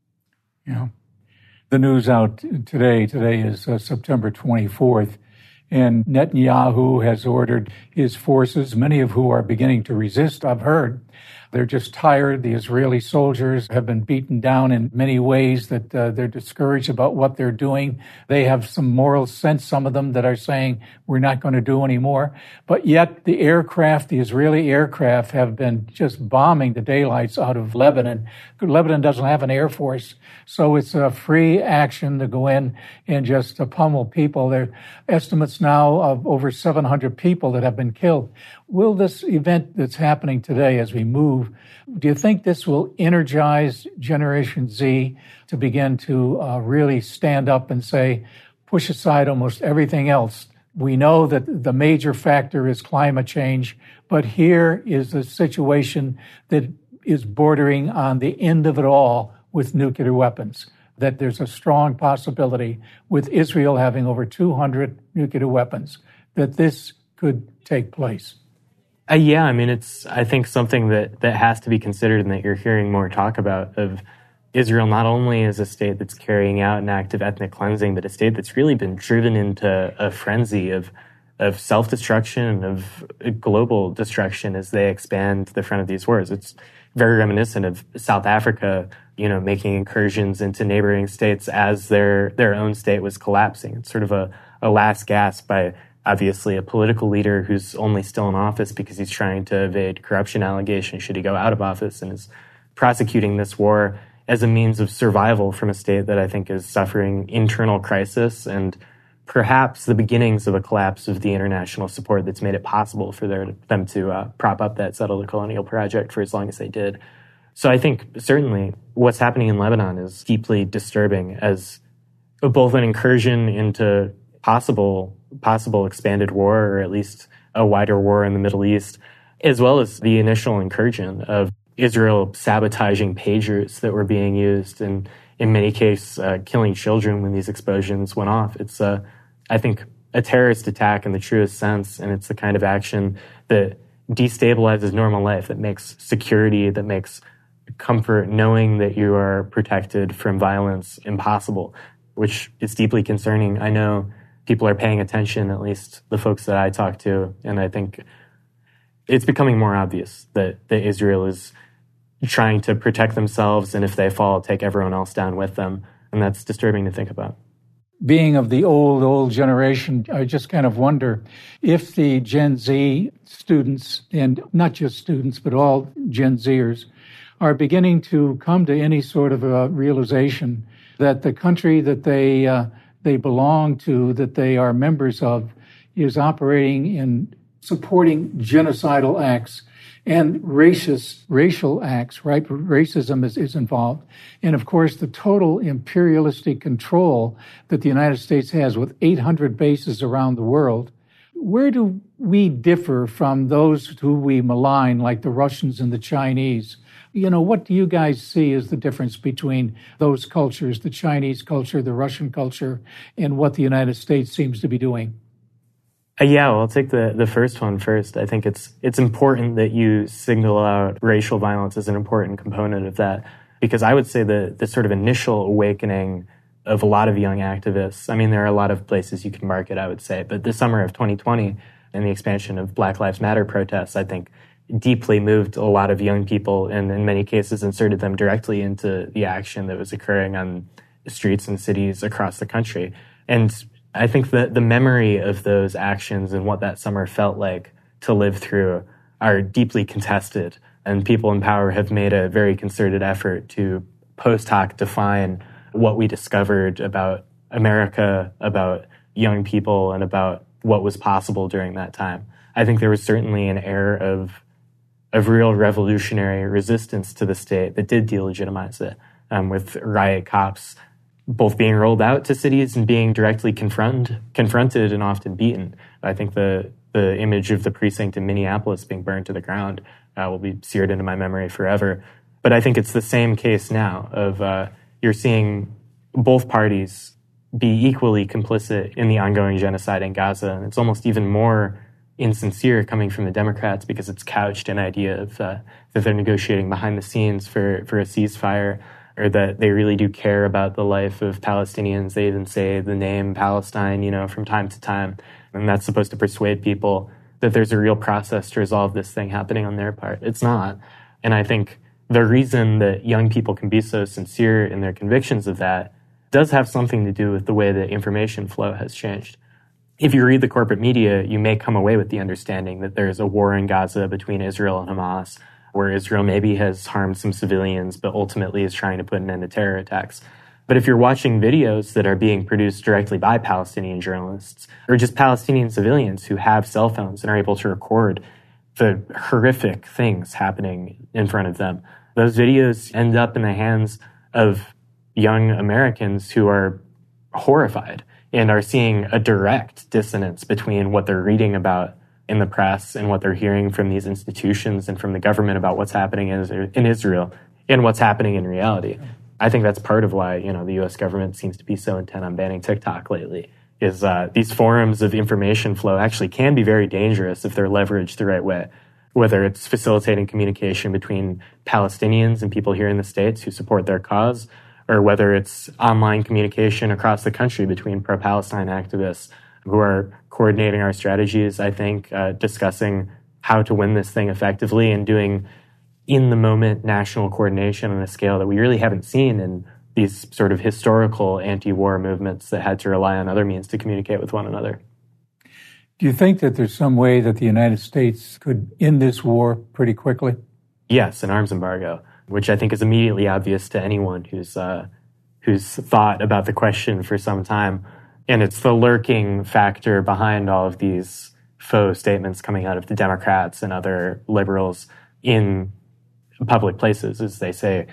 Yeah. The news out today, today is uh, September twenty-fourth, and Netanyahu has ordered his forces, many of who are beginning to resist, I've heard. They're just tired. The Israeli soldiers have been beaten down in many ways that uh, they're discouraged about what they're doing. They have some moral sense, some of them, that are saying we're not going to do anymore. But yet the aircraft, the Israeli aircraft, have been just bombing the daylights out of Lebanon. Lebanon doesn't have an air force, so it's a free action to go in and just uh, pummel people. There are estimates now of over seven hundred people that have been killed. Will this event that's happening today as we move, do you think this will energize Generation Z to begin to uh, really stand up and say, push aside almost everything else? We know that the major factor is climate change, but here is a situation that is bordering on the end of it all with nuclear weapons, that there's a strong possibility with Israel having over two hundred nuclear weapons, that this could take place. Uh, yeah, I mean, it's, I think, something that, that has to be considered and that you're hearing more talk about, of Israel not only as a state that's carrying out an act of ethnic cleansing, but a state that's really been driven into a frenzy of of self-destruction, of global destruction as they expand the front of these wars. It's very reminiscent of South Africa, you know, making incursions into neighboring states as their their own state was collapsing. It's sort of a, a last gasp by, obviously, a political leader who's only still in office because he's trying to evade corruption allegations should he go out of office, and is prosecuting this war as a means of survival from a state that I think is suffering internal crisis and perhaps the beginnings of a collapse of the international support that's made it possible for their, them to uh, prop up that settler colonial project for as long as they did. So I think certainly what's happening in Lebanon is deeply disturbing as both an incursion into possible possible expanded war, or at least a wider war in the Middle East, as well as the initial incursion of Israel sabotaging pagers that were being used, and in many cases uh, killing children when these explosions went off. It's, uh, I think, a terrorist attack in the truest sense, and it's the kind of action that destabilizes normal life, that makes security, that makes comfort knowing that you are protected from violence impossible, which is deeply concerning. I know people are paying attention, at least the folks that I talk to, and I think it's becoming more obvious that, that Israel is trying to protect themselves, and if they fall, take everyone else down with them. And that's disturbing to think about. Being of the old, old generation, I just kind of wonder if the Gen Z students, and not just students, but all Gen Zers, are beginning to come to any sort of a realization that the country that they uh, they belong to, that they are members of, is operating in supporting genocidal acts and racist, racial acts, right? Racism is, is involved. And of course, the total imperialistic control that the United States has with eight hundred bases around the world. Where do we differ from those who we malign, like the Russians and the Chinese? You know, what do you guys see as the difference between those cultures, the Chinese culture, the Russian culture, and what the United States seems to be doing? Uh, yeah, well, I'll take the, the first one first. I think it's it's important that you signal out racial violence as an important component of that, because I would say the, the sort of initial awakening of a lot of young activists, I mean, there are a lot of places you can mark it, I would say, but the summer of twenty twenty and the expansion of Black Lives Matter protests, I think, deeply moved a lot of young people, and in many cases inserted them directly into the action that was occurring on streets and cities across the country. And I think that the memory of those actions and what that summer felt like to live through are deeply contested, and people in power have made a very concerted effort to post hoc define what we discovered about America, about young people, and about what was possible during that time. I think there was certainly an air of of real revolutionary resistance to the state that did delegitimize it, um, with riot cops both being rolled out to cities and being directly confront, confronted and often beaten. I think the The image of the precinct in Minneapolis being burned to the ground uh, will be seared into my memory forever. But I think it's the same case now of uh, you're seeing both parties be equally complicit in the ongoing genocide in Gaza. And it's almost even more insincere coming from the Democrats because it's couched in idea of uh, that they're negotiating behind the scenes for, for a ceasefire, or that they really do care about the life of Palestinians. They even say the name Palestine, you know, from time to time. And that's supposed to persuade people that there's a real process to resolve this thing happening on their part. It's not. And I think the reason that young people can be so sincere in their convictions of that does have something to do with the way that information flow has changed. If you read the corporate media, you may come away with the understanding that there's a war in Gaza between Israel and Hamas, where Israel maybe has harmed some civilians, but ultimately is trying to put an end to terror attacks. But if you're watching videos that are being produced directly by Palestinian journalists, or just Palestinian civilians who have cell phones and are able to record the horrific things happening in front of them, those videos end up in the hands of young Americans who are horrified and are seeing a direct dissonance between what they're reading about in the press and what they're hearing from these institutions and from the government about what's happening in Israel and what's happening in reality. I think that's part of why, you know, the U S government seems to be so intent on banning TikTok lately, is uh, these forums of information flow actually can be very dangerous if they're leveraged the right way, whether it's facilitating communication between Palestinians and people here in the States who support their cause, or whether it's online communication across the country between pro-Palestine activists who are coordinating our strategies, I think, uh, discussing how to win this thing effectively and doing in-the-moment national coordination on a scale that we really haven't seen in these sort of historical anti-war movements that had to rely on other means to communicate with one another. Do you think that there's some way that the United States could end this war pretty quickly? Yes, an arms embargo, which I think is immediately obvious to anyone who's uh, who's thought about the question for some time. And it's the lurking factor behind all of these faux statements coming out of the Democrats and other liberals in public places, as they say.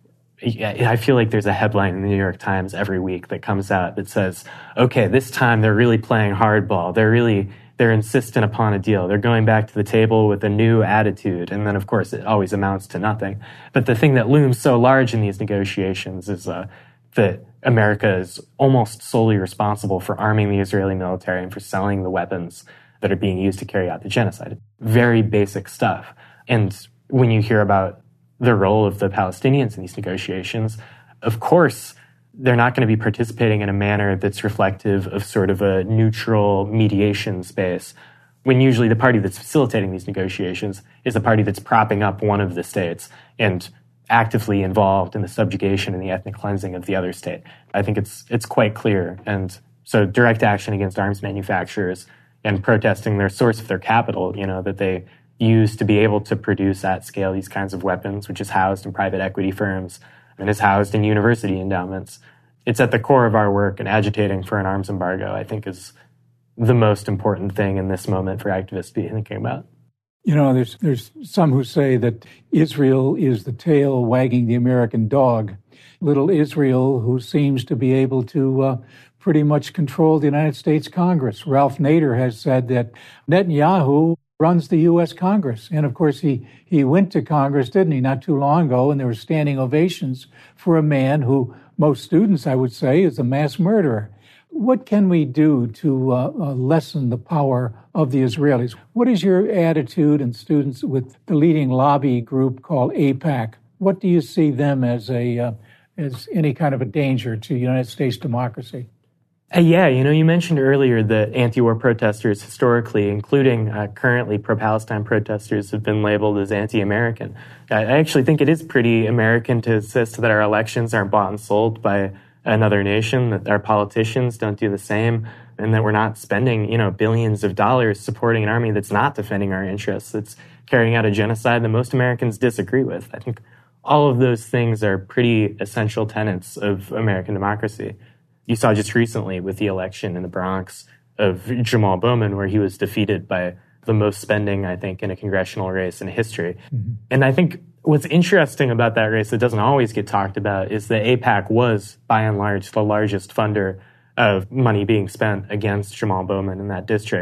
I feel like there's a headline in the New York Times every week that comes out that says, okay, this time they're really playing hardball. They're really, they're insistent upon a deal. They're going back to the table with a new attitude. And then, of course, it always amounts to nothing. But the thing that looms so large in these negotiations is uh, that America is almost solely responsible for arming the Israeli military and for selling the weapons that are being used to carry out the genocide. Very basic stuff. And when you hear about the role of the Palestinians in these negotiations, of course, they're not going to be participating in a manner that's reflective of sort of a neutral mediation space, when usually the party that's facilitating these negotiations is the party that's propping up one of the states and actively involved in the subjugation and the ethnic cleansing of the other state. I think it's it's quite clear. And so direct action against arms manufacturers and protesting their source of their capital, you know, that they use to be able to produce at scale these kinds of weapons, which is housed in private equity firms and is housed in university endowments. It's at the core of our work, and agitating for an arms embargo, I think, is the most important thing in this moment for activists to be thinking about. You know, there's there's some who say that Israel is the tail wagging the American dog. Little Israel, who seems to be able to uh, pretty much control the United States Congress. Ralph Nader has said that Netanyahu runs the U S Congress. And of course, he, he went to Congress, didn't he, not too long ago, and there were standing ovations for a man who most students, I would say, is a mass murderer. What can we do to uh, uh, lessen the power of the Israelis? What is your attitude and students with the leading lobby group called AIPAC? What do you see them as a uh, as any kind of a danger to United States democracy? Uh, yeah, you know, you mentioned earlier that anti-war protesters historically, including uh, currently pro-Palestine protesters, have been labeled as anti-American. I actually think it is pretty American to insist that our elections aren't bought and sold by another nation, that our politicians don't do the same, and that we're not spending, you know, billions of dollars supporting an army that's not defending our interests, that's carrying out a genocide that most Americans disagree with. I think all of those things are pretty essential tenets of American democracy. You saw just recently with the election in the Bronx of Jamal Bowman, where he was defeated by the most spending, I think, in a congressional race in history. Mm-hmm. And I think what's interesting about that race that doesn't always get talked about is that AIPAC was, by and large, the largest funder of money being spent against Jamal Bowman in that district.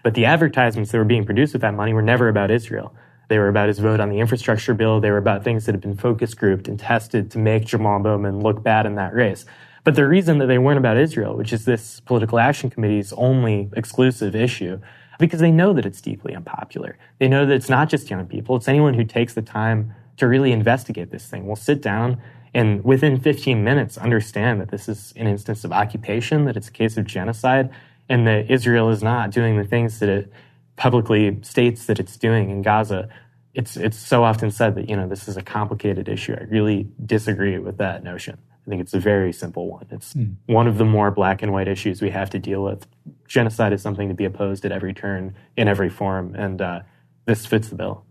But the advertisements that were being produced with that money were never about Israel. They were about his vote on the infrastructure bill. They were about things that had been focus grouped and tested to make Jamal Bowman look bad in that race. But the reason that they weren't about Israel, which is this political action committee's only exclusive issue, because they know that it's deeply unpopular. They know that it's not just young people. It's anyone who takes the time to really investigate this thing. Will sit down and within fifteen minutes understand that this is an instance of occupation, that it's a case of genocide, and that Israel is not doing the things that it publicly states that it's doing in Gaza. It's it's so often said that, you know, this is a complicated issue. I really disagree with that notion. I think it's a very simple one. It's mm. one of the more black and white issues we have to deal with. Genocide is something to be opposed at every turn, in every form, and uh, this fits the bill.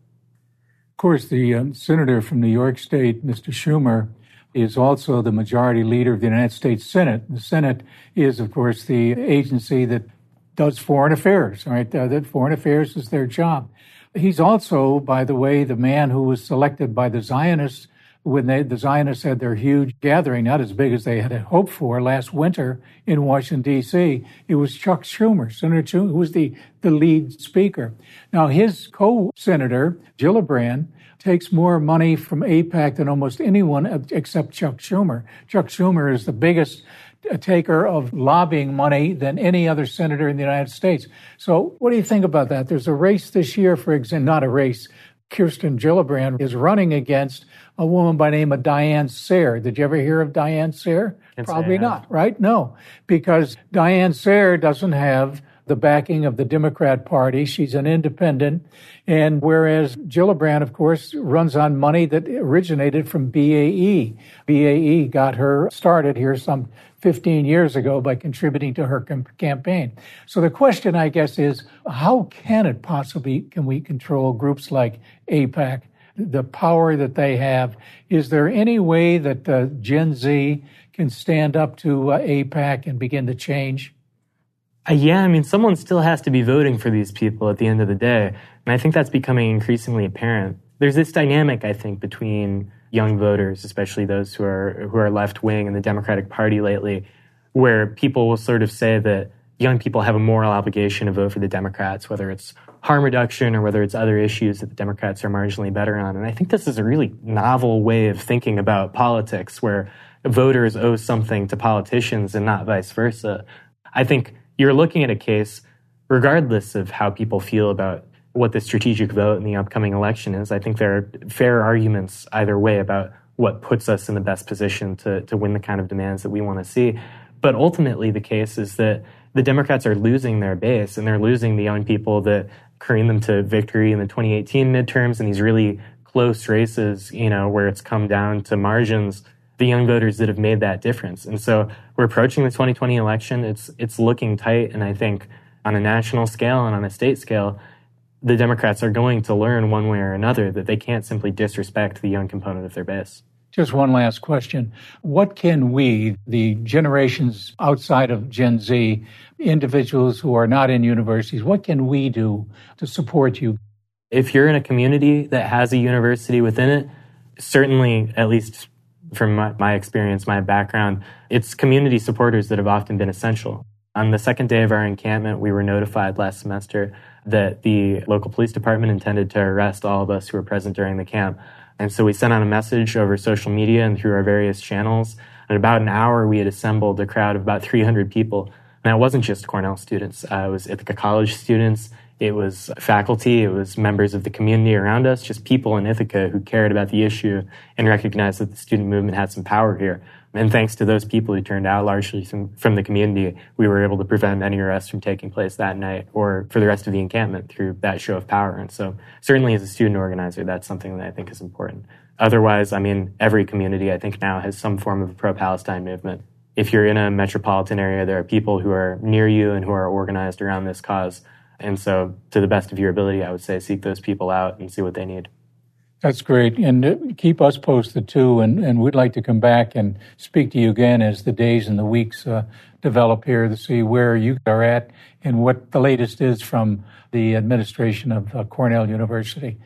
Of course, the um, senator from New York State, Mister Schumer, is also the majority leader of the United States Senate. The Senate is, of course, the agency that does foreign affairs, right? Uh, that foreign affairs is their job. He's also, by the way, the man who was selected by the Zionists when they, the Zionists had their huge gathering, not as big as they had hoped for last winter in Washington, D C. It was Chuck Schumer, Senator Schumer, who was the, the lead speaker. Now, his co-senator, Gillibrand, takes more money from AIPAC than almost anyone except Chuck Schumer. Chuck Schumer is the biggest taker of lobbying money than any other senator in the United States. So what do you think about that? There's a race this year, for example, not a race. Kirsten Gillibrand is running against a woman by the name of Diane Sare. Did you ever hear of Diane Sare? It's Probably not, right? No, because Diane Sare doesn't have the backing of the Democrat Party. She's an independent. And whereas Gillibrand, of course, runs on money that originated from B A E. B A E got her started here some fifteen years ago by contributing to her com- campaign. So the question, I guess, is how can it possibly, can we control groups like AIPAC, the power that they have? Is there any way that uh, Gen Z can stand up to uh, AIPAC and begin to change? Uh, yeah, I mean, someone still has to be voting for these people at the end of the day. And I think that's becoming increasingly apparent. There's this dynamic, I think, between young voters, especially those who are who are left-wing in the Democratic Party lately, where people will sort of say that young people have a moral obligation to vote for the Democrats, whether it's harm reduction or whether it's other issues that the Democrats are marginally better on. And I think this is a really novel way of thinking about politics, where voters owe something to politicians and not vice versa. I think you're looking at a case, regardless of how people feel about what the strategic vote in the upcoming election is. I think there are fair arguments either way about what puts us in the best position to, to win the kind of demands that we want to see. But ultimately, the case is that the Democrats are losing their base, and they're losing the young people that careened them to victory in the twenty eighteen midterms and these really close races, you know, where it's come down to margins, the young voters that have made that difference. And so we're approaching the twenty twenty election. It's it's looking tight, and I think on a national scale and on a state scale, the Democrats are going to learn one way or another that they can't simply disrespect the young component of their base. Just one last question. What can we, the generations outside of Gen Z, individuals who are not in universities, what can we do to support you? If you're in a community that has a university within it, certainly, at least from my, my experience, my background, it's community supporters that have often been essential. On the second day of our encampment, we were notified last semester that the local police department intended to arrest all of us who were present during the camp. And so we sent out a message over social media and through our various channels. In about an hour, we had assembled a crowd of about three hundred people. And it wasn't just Cornell students. Uh, it was Ithaca College students. It was faculty. It was members of the community around us, just people in Ithaca who cared about the issue and recognized that the student movement had some power here. And thanks to those people who turned out largely from, from the community, we were able to prevent any arrests from taking place that night or for the rest of the encampment through that show of power. And so certainly as a student organizer, that's something that I think is important. Otherwise, I mean, every community I think now has some form of a pro-Palestine movement. If you're in a metropolitan area, there are people who are near you and who are organized around this cause. And so to the best of your ability, I would say seek those people out and see what they need. That's great. And keep us posted, too. And, and we'd like to come back and speak to you again as the days and the weeks uh, develop here to see where you are at and what the latest is from the administration of uh, Cornell University.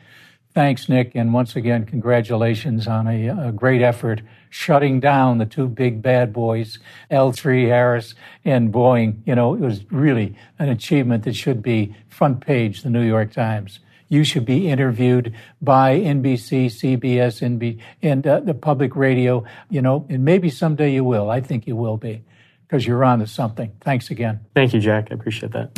Thanks, Nick, and once again, congratulations on a, a great effort shutting down the two big bad boys, L three Harris and Boeing. You know, it was really an achievement that should be front page, the New York Times. You should be interviewed by N B C, C B S, N B C, and uh, the public radio, you know, and maybe someday you will. I think you will be, because you're on to something. Thanks again. Thank you, Jack. I appreciate that.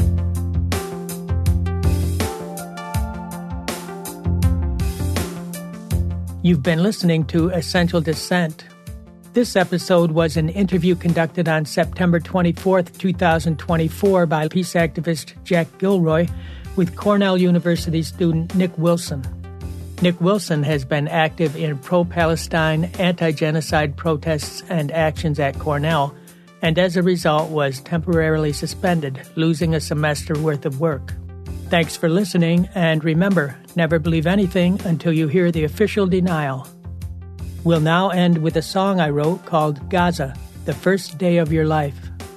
You've been listening to Essential Dissent. This episode was an interview conducted on September twenty-fourth, twenty twenty-four by peace activist Jack Gilroy with Cornell University student Nick Wilson. Nick Wilson has been active in pro-Palestine, anti-genocide protests and actions at Cornell, and as a result was temporarily suspended, losing a semester worth of work. Thanks for listening, and remember, never believe anything until you hear the official denial. We'll now end with a song I wrote called Gaza, the First Day of Your Life.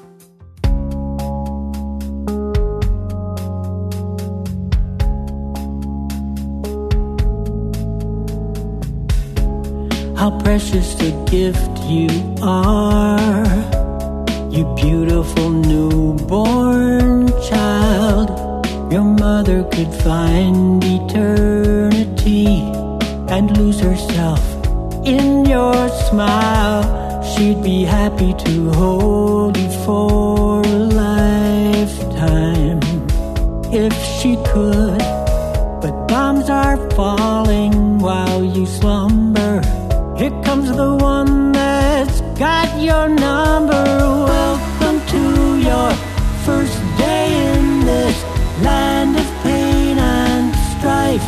How precious a gift you are, you beautiful newborn child. Your mother could find eternity and lose herself in your smile. She'd be happy to hold you for a lifetime if she could. But bombs are falling while you slumber. Here comes the one that's got your number. Welcome to your first day in this land of pain and strife.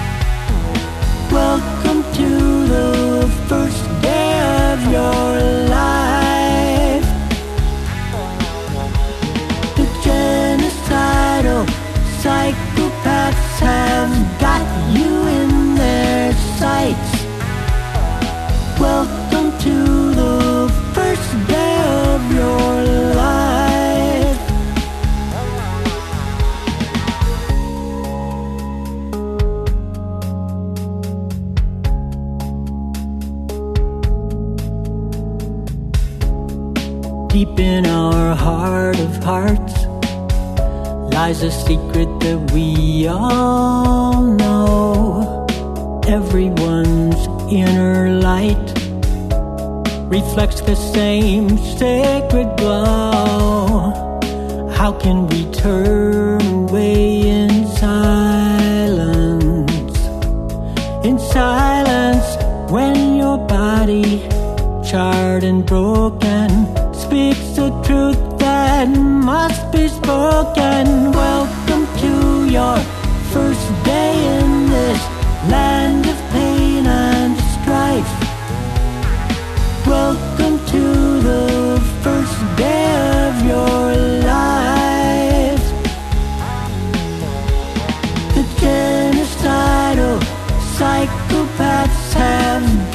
Welcome to the first day of your life. The genocidal psychopaths have got you in their sights. Welcome to the first day of your life. Deep in our heart of hearts lies a secret that we all know. Everyone's inner light reflects the same sacred glow. How can we turn away in silence? In silence, when your body, charred and broken, speaks the truth that must be spoken. Welcome to your first day in this land of pain and strife. Welcome to the first day of your life. The genocidal psychopaths have